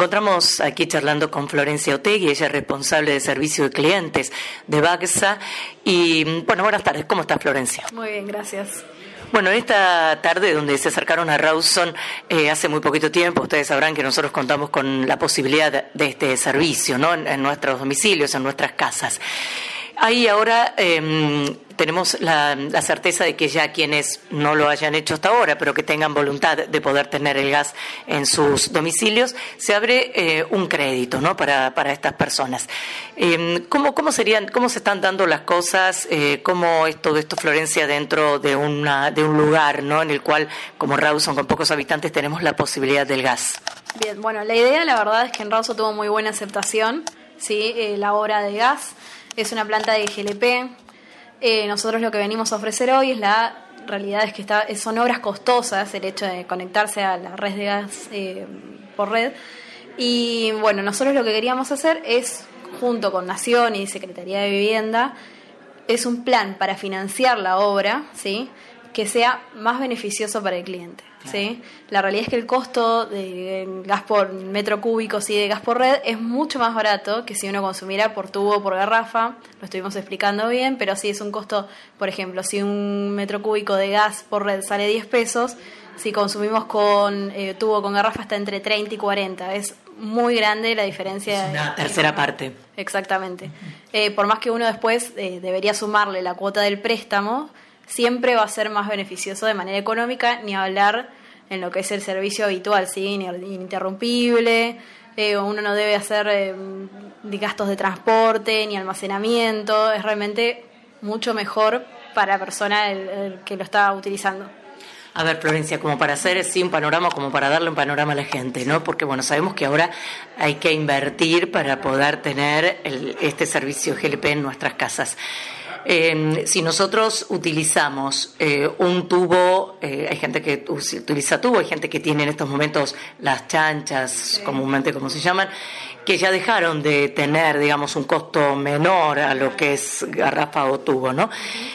encontramos aquí charlando con Florencia Otegui, ella es responsable de servicio de clientes de BACSA. Y bueno, buenas tardes, ¿cómo está Florencia? Muy bien, gracias. Bueno, en esta tarde donde se acercaron a Rawson hace muy poquito tiempo, ustedes sabrán que nosotros contamos con la posibilidad de este servicio, ¿no? En nuestros domicilios, en nuestras casas. Ahí ahora tenemos la certeza de que ya quienes no lo hayan hecho hasta ahora, pero que tengan voluntad de poder tener el gas en sus domicilios, se abre un crédito, ¿no? para estas personas. ¿Cómo se están dando las cosas? ¿Cómo es todo esto, Florencia, dentro de un lugar, ¿no? En el cual, como Rawson, con pocos habitantes, tenemos la posibilidad del gas? Bien, bueno, la idea, la verdad, es que en Rawson tuvo muy buena aceptación, ¿sí? La obra de gas. Es una planta de GLP. Nosotros lo que venimos a ofrecer hoy es la realidad es que son obras costosas, el hecho de conectarse a la red de gas por red. Y bueno, nosotros lo que queríamos hacer es, junto con Nación y Secretaría de Vivienda, es un plan para financiar la obra, ¿sí? Que sea más beneficioso para el cliente, ¿sí? La realidad es que el costo de gas por metro cúbico, ¿sí? De gas por red es mucho más barato que si uno consumiera por tubo o por garrafa. Lo estuvimos explicando bien, pero sí es un costo, por ejemplo, si un metro cúbico de gas por red sale 10 pesos, si consumimos con tubo o con garrafa está entre 30 y 40. Es muy grande la diferencia. Es una tercera parte. Exactamente. Por más que uno después debería sumarle la cuota del préstamo, siempre va a ser más beneficioso de manera económica, ni hablar en lo que es el servicio habitual, ¿sí? Ininterrumpible, uno no debe hacer gastos de transporte ni almacenamiento, es realmente mucho mejor para la persona el que lo está utilizando. A ver, Florencia, como para hacer un panorama, como para darle un panorama a la gente, ¿no? Porque, bueno, sabemos que ahora hay que invertir para poder tener este servicio GLP en nuestras casas. Si nosotros utilizamos un tubo, hay gente que utiliza tubo, hay gente que tiene en estos momentos las chanchas, comúnmente como se llaman, que ya dejaron de tener, digamos, un costo menor a lo que es garrafa o tubo, ¿no?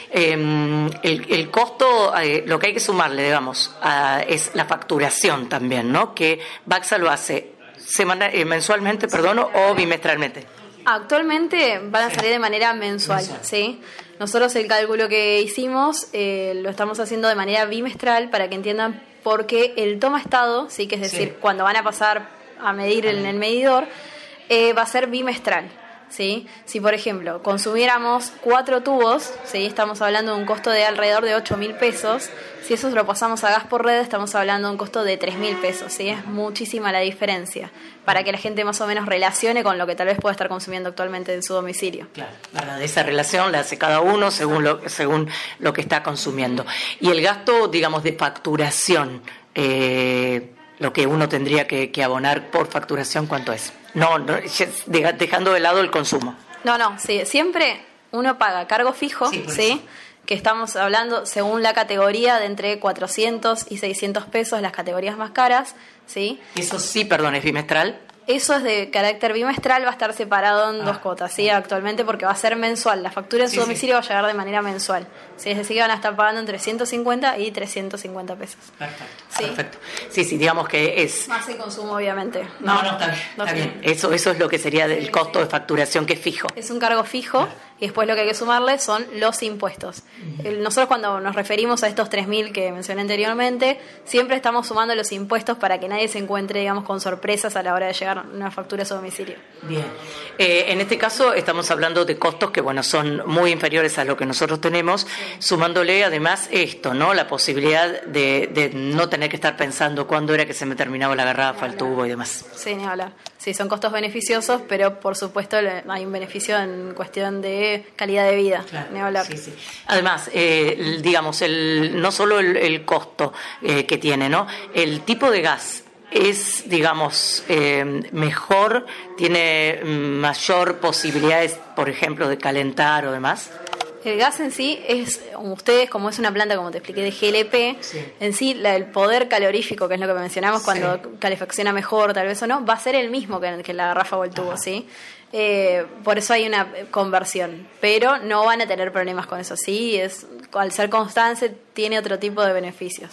El costo, lo que hay que sumarle, digamos, es la facturación también, ¿no? Que BACSA lo hace mensualmente, o bimestralmente. Actualmente van a salir de manera mensual, ¿sí? Nosotros el cálculo que hicimos lo estamos haciendo de manera bimestral para que entiendan por qué el toma estado, ¿sí? Que es decir, cuando van a pasar a medir en el medidor, va a ser bimestral, ¿sí? Si, por ejemplo, consumiéramos 4 tubos, ¿sí? Estamos hablando de un costo de alrededor de 8.000 pesos. Si eso lo pasamos a gas por red, estamos hablando de un costo de 3.000 pesos, ¿sí? Es muchísima la diferencia, para que la gente más o menos relacione con lo que tal vez pueda estar consumiendo actualmente en su domicilio. Claro, esa relación la hace cada uno según lo que está consumiendo. Y el gasto, digamos, de facturación, lo que uno tendría que abonar por facturación, ¿cuánto es? No, dejando de lado el consumo. No, sí, siempre uno paga cargo fijo, ¿sí? Que estamos hablando según la categoría de entre 400 y 600 pesos, las categorías más caras, ¿sí? Eso sí, perdón, ¿es bimestral? Eso es de carácter bimestral, va a estar separado en 2 cuotas, ¿sí? Actualmente, porque va a ser mensual. La factura en su domicilio va a llegar de manera mensual, ¿sí? Es decir, que van a estar pagando entre 150 y 350 pesos. Perfecto. Sí, digamos que es... Más el consumo, obviamente. No, está bien. Eso es lo que sería del costo de facturación, que es fijo. Es un cargo fijo, y después lo que hay que sumarle son los impuestos. Nosotros, cuando nos referimos a estos 3.000 que mencioné anteriormente, siempre estamos sumando los impuestos para que nadie se encuentre, digamos, con sorpresas a la hora de llegar una factura a su domicilio. Bien. En este caso estamos hablando de costos que, bueno, son muy inferiores a lo que nosotros tenemos, sumándole además esto, ¿no? La posibilidad de no tener que estar pensando cuándo era que se me terminaba la garrafa, el tubo y demás. Sí, ni hablar. Sí, son costos beneficiosos, pero por supuesto hay un beneficio en cuestión de calidad de vida. Ni hablar. Sí. Además, digamos, no solo el costo que tiene, ¿no? El tipo de gas es, digamos, mejor, tiene mayor posibilidades, por ejemplo, de calentar o demás. El gas en sí es, ustedes, como es una planta, como te expliqué, de GLP, en sí el poder calorífico, que es lo que mencionamos, cuando calefacciona mejor, tal vez o no, va a ser el mismo que la garrafa o el tubo, ¿sí? Por eso hay una conversión, pero no van a tener problemas con eso, ¿sí? Al ser constante tiene otro tipo de beneficios.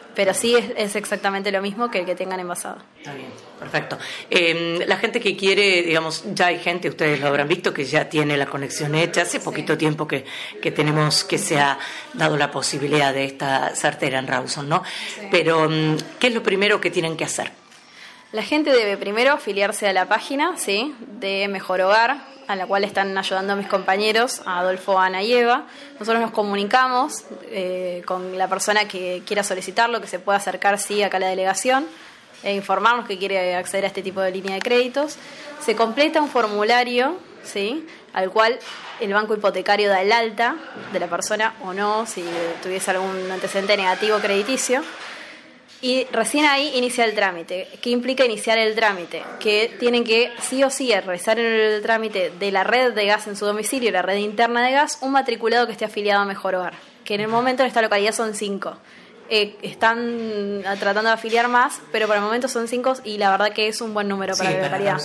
Pero sí es exactamente lo mismo que el que tengan envasado. Está bien, perfecto. La gente que quiere, digamos, ya hay gente, ustedes lo habrán visto, que ya tiene la conexión hecha. Hace poquito tiempo que tenemos, que se ha dado la posibilidad de esta sartera en Rawson, ¿no? Sí. Pero, ¿qué es lo primero que tienen que hacer? La gente debe primero afiliarse a la página, ¿sí?, de Mejor Hogar, a la cual están ayudando mis compañeros, a Adolfo, Ana y Eva. Nosotros nos comunicamos con la persona que quiera solicitarlo, que se pueda acercar, sí, acá a la delegación, e informarnos que quiere acceder a este tipo de línea de créditos. Se completa un formulario, ¿sí?, al cual el banco hipotecario da el alta de la persona o no, si tuviese algún antecedente negativo crediticio. Y recién ahí inicia el trámite. ¿Qué implica iniciar el trámite? Que tienen que sí o sí realizar el trámite de la red de gas en su domicilio, la red interna de gas, un matriculado que esté afiliado a Mejor Hogar, que en el momento en esta localidad son 5. Están tratando de afiliar más, pero por el momento son 5 y la verdad que es un buen número para la localidad.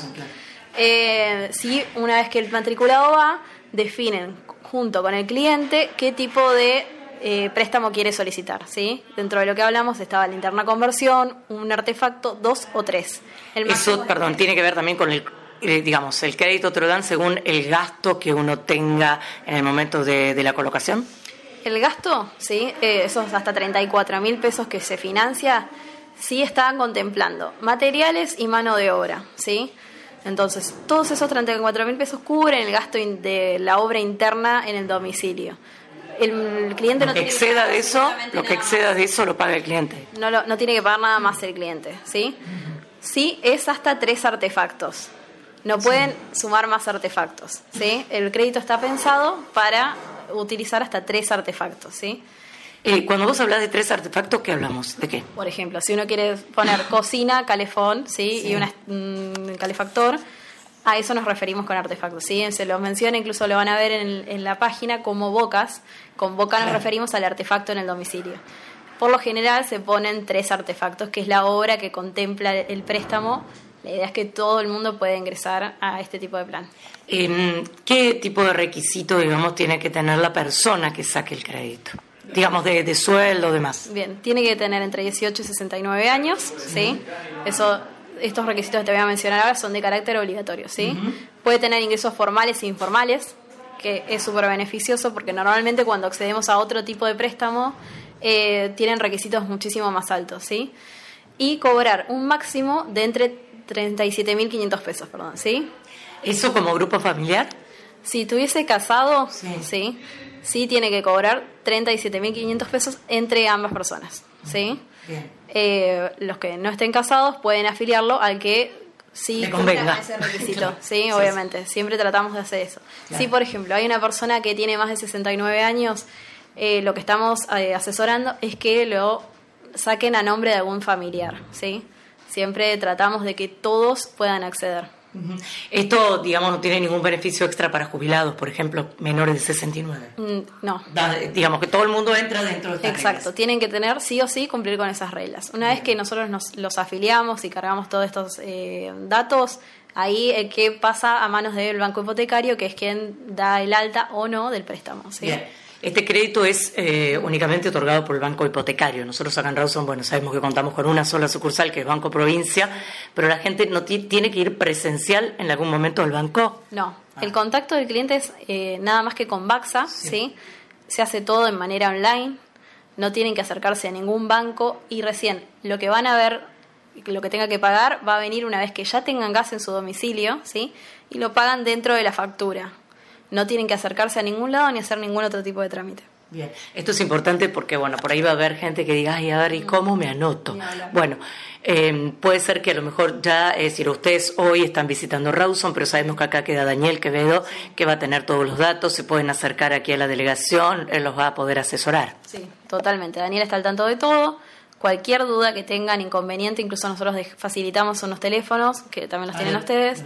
Sí, una vez que el matriculado va, definen junto con el cliente qué tipo de préstamo quiere solicitar, ¿sí? Dentro de lo que hablamos estaba la interna conversión, un artefacto, 2 o 3. Eso, perdón, tiene que ver también con digamos, el crédito te lo dan según el gasto que uno tenga en el momento de la colocación. El gasto, sí, esos hasta 34.000 pesos que se financia, sí estaban contemplando materiales y mano de obra, ¿sí? Entonces, todos esos 34.000 pesos cubren el gasto de la obra interna en el domicilio. El cliente lo que exceda de eso lo paga el cliente. No tiene que pagar nada más el cliente, ¿sí? Sí, es hasta 3 artefactos. No pueden sumar más artefactos, ¿sí? El crédito está pensado para utilizar hasta 3 artefactos, ¿sí? Cuando vos hablas de 3 artefactos, ¿qué hablamos? ¿De qué? Por ejemplo, si uno quiere poner cocina, calefón, ¿sí? Y un calefactor, a eso nos referimos con artefactos, ¿sí? Se los menciona, incluso lo van a ver en la página como bocas. Con boca nos referimos al artefacto en el domicilio. Por lo general se ponen 3 artefactos, que es la obra que contempla el préstamo. La idea es que todo el mundo pueda ingresar a este tipo de plan. ¿Qué tipo de requisito, digamos, tiene que tener la persona que saque el crédito? Digamos, de sueldo o demás. Bien, tiene que tener entre 18 y 69 años, ¿sí? Estos requisitos que te voy a mencionar ahora son de carácter obligatorio, ¿sí? Puede tener ingresos formales e informales, que es súper beneficioso porque normalmente cuando accedemos a otro tipo de préstamo tienen requisitos muchísimo más altos, ¿sí? Y cobrar un máximo de entre 37.500 pesos, perdón, ¿sí? ¿Eso como grupo familiar? Si estuviese casado, sí tiene que cobrar 37.500 pesos entre ambas personas, ¿sí? Bien. Los que no estén casados pueden afiliarlo al que sí cumpla ese requisito, ¿sí? Obviamente, siempre tratamos de hacer eso. Claro. Si, por ejemplo, hay una persona que tiene más de 69 años, lo que estamos asesorando es que lo saquen a nombre de algún familiar, ¿sí? Siempre tratamos de que todos puedan acceder. Esto, digamos, no tiene ningún beneficio extra para jubilados, por ejemplo, menores de 69. No. Digamos que todo el mundo entra dentro de estas Exacto, reglas. Tienen que tener sí o sí cumplir con esas reglas. Una vez que nosotros los afiliamos y cargamos todos estos datos, ahí el que pasa a manos del banco hipotecario, que es quien da el alta o no del préstamo, ¿sí? Bien. Este crédito es únicamente otorgado por el Banco Hipotecario. Nosotros acá en Rawson, bueno, sabemos que contamos con una sola sucursal, que es Banco Provincia, pero la gente no tiene que ir presencial en algún momento al banco. No, el contacto del cliente es nada más que con Baxa, ¿sí? Se hace todo de manera online, no tienen que acercarse a ningún banco y recién lo que van a ver, lo que tenga que pagar, va a venir una vez que ya tengan gas en su domicilio, ¿sí? Y lo pagan dentro de la factura. No tienen que acercarse a ningún lado ni hacer ningún otro tipo de trámite. Bien, esto es importante porque, bueno, por ahí va a haber gente que diga, ay, a ver, ¿y cómo me anoto? Bueno, puede ser que a lo mejor ya, es decir, ustedes hoy están visitando Rawson, pero sabemos que acá queda Daniel Quevedo, que va a tener todos los datos, se pueden acercar aquí a la delegación, él los va a poder asesorar. Sí, totalmente. Daniel está al tanto de todo. Cualquier duda que tengan, inconveniente, incluso nosotros facilitamos unos teléfonos, que también los tienen ustedes.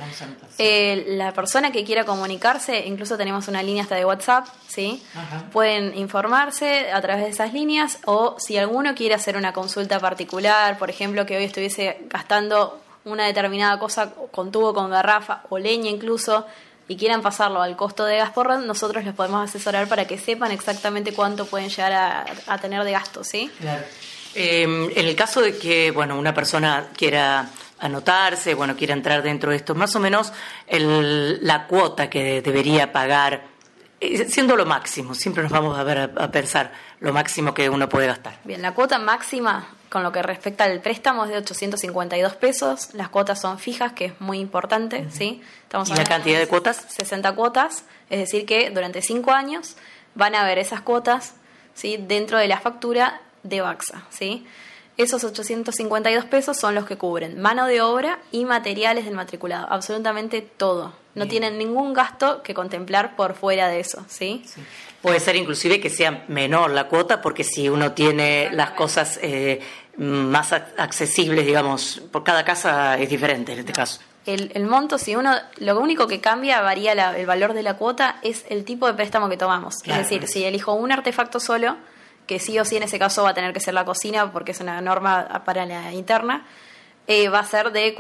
La persona que quiera comunicarse, incluso tenemos una línea hasta de WhatsApp, ¿sí? Pueden informarse a través de esas líneas, o si alguno quiere hacer una consulta particular, por ejemplo, que hoy estuviese gastando una determinada cosa con tubo, con garrafa o leña incluso, y quieran pasarlo al costo de gas por red, nosotros les podemos asesorar para que sepan exactamente cuánto pueden llegar a tener de gasto, ¿sí? Claro. En el caso de que, bueno, una persona quiera anotarse, bueno, quiera entrar dentro de esto, más o menos la cuota que debería pagar, siendo lo máximo, siempre nos vamos a ver a pensar lo máximo que uno puede gastar. Bien, la cuota máxima con lo que respecta al préstamo es de 852 pesos. Las cuotas son fijas, que es muy importante, ¿sí? ¿Y la cantidad de cuotas? 60 cuotas, es decir que durante 5 años van a haber esas cuotas, ¿sí?, dentro de la factura de Baxa, ¿sí? Esos 852 pesos son los que cubren mano de obra y materiales del matriculado, absolutamente todo. No tienen ningún gasto que contemplar por fuera de eso, ¿sí? Sí. Puede ser inclusive que sea menor la cuota, porque si uno tiene las cosas más accesibles, digamos, por cada casa es diferente en este caso. El monto, si uno, lo único que cambia, varía el valor de la cuota, es el tipo de préstamo que tomamos. Claro. Es decir, si elijo un artefacto solo, que sí o sí en ese caso va a tener que ser la cocina porque es una norma para la interna, va a ser de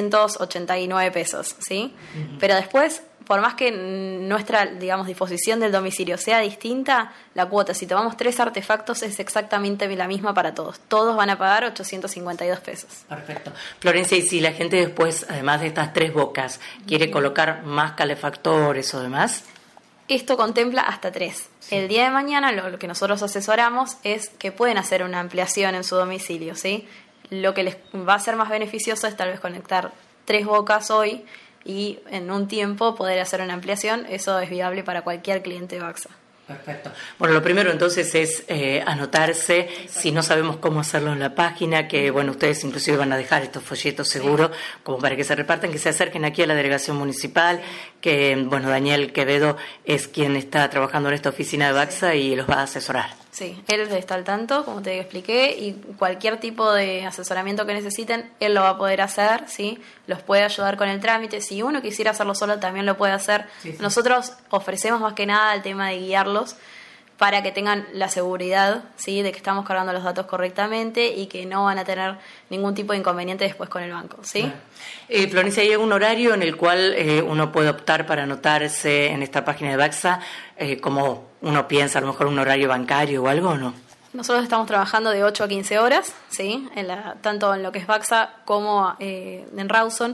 489 pesos, ¿sí? Uh-huh. Pero después, por más que nuestra, digamos, disposición del domicilio sea distinta, la cuota, si tomamos 3 artefactos, es exactamente la misma para todos. Todos van a pagar 852 pesos. Perfecto. Florencia, y si la gente después, además de estas 3 bocas, quiere colocar más calefactores o demás... Esto contempla hasta 3. Sí. El día de mañana lo que nosotros asesoramos es que pueden hacer una ampliación en su domicilio, ¿sí? Lo que les va a ser más beneficioso es tal vez conectar 3 bocas hoy y en un tiempo poder hacer una ampliación. Eso es viable para cualquier cliente de Baxa. Perfecto. Bueno, lo primero entonces es anotarse. Exacto. Si no sabemos cómo hacerlo en la página, que bueno, ustedes inclusive van a dejar estos folletos seguros, sí, como para que se repartan, que se acerquen aquí a la delegación municipal, que bueno, Daniel Quevedo es quien está trabajando en esta oficina de Baxa, sí, y los va a asesorar. Sí, él está al tanto, como te expliqué, y cualquier tipo de asesoramiento que necesiten, él lo va a poder hacer, ¿sí? Los puede ayudar con el trámite. Si uno quisiera hacerlo solo, también lo puede hacer. Sí, sí. Nosotros ofrecemos más que nada el tema de guiarlos para que tengan la seguridad, ¿sí?, de que estamos cargando los datos correctamente y que no van a tener ningún tipo de inconveniente después con el banco, ¿sí? Florencia, ¿hay algún horario en el cual uno puede optar para anotarse en esta página de Baxa, como uno piensa, a lo mejor un horario bancario o algo, o no? Nosotros estamos trabajando de 8 a 15 horas, ¿sí?, tanto en lo que es Baxa como en Rawson.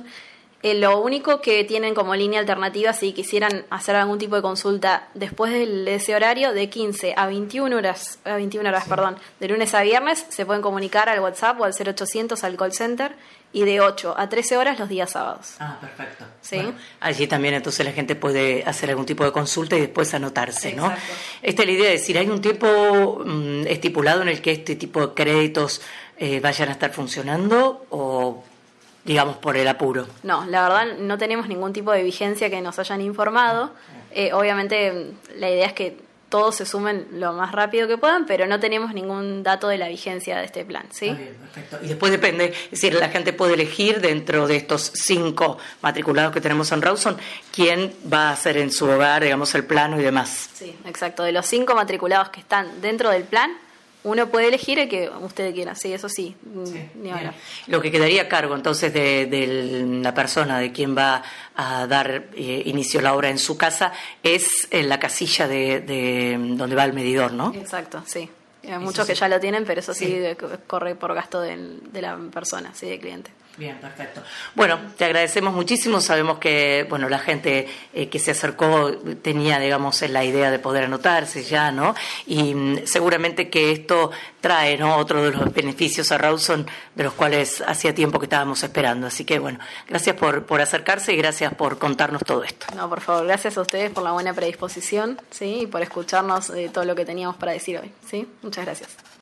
Lo único que tienen como línea alternativa, si quisieran hacer algún tipo de consulta después de ese horario, de 15 a 21 horas, sí, de lunes a viernes, se pueden comunicar al WhatsApp o al 0800 al call center, y de 8 a 13 horas los días sábados. Ah, perfecto. ¿Sí? Bueno, allí también entonces la gente puede hacer algún tipo de consulta y después anotarse, ¿no? Exacto. Esta es la idea, de decir, ¿hay un tiempo estipulado en el que este tipo de créditos vayan a estar funcionando o...? Digamos, por el apuro. No, la verdad no tenemos ningún tipo de vigencia que nos hayan informado. Obviamente la idea es que todos se sumen lo más rápido que puedan, pero no tenemos ningún dato de la vigencia de este plan, ¿sí? Está bien, perfecto. Y después depende, es decir, la gente puede elegir dentro de estos 5 matriculados que tenemos en Rawson, quién va a hacer en su hogar, digamos, el plano y demás. Sí, exacto. De los 5 matriculados que están dentro del plan, uno puede elegir el que usted quiera, sí, eso sí, ni hablar. Lo que quedaría a cargo entonces de la persona, de quien va a dar inicio a la obra en su casa, es en la casilla de donde va el medidor, ¿no? Exacto, sí. Hay muchos que ya lo tienen, pero eso sí corre por gasto de la persona, sí, del cliente. Bien, perfecto. Bueno, te agradecemos muchísimo. Sabemos que, bueno, la gente que se acercó tenía, digamos, la idea de poder anotarse ya, ¿no? Y seguramente que esto trae, ¿no?, otro de los beneficios a Rawson, de los cuales hacía tiempo que estábamos esperando. Así que, bueno, gracias por acercarse y gracias por contarnos todo esto. No, por favor, gracias a ustedes por la buena predisposición, ¿sí?, y por escucharnos de todo lo que teníamos para decir hoy, ¿sí? Muchas gracias.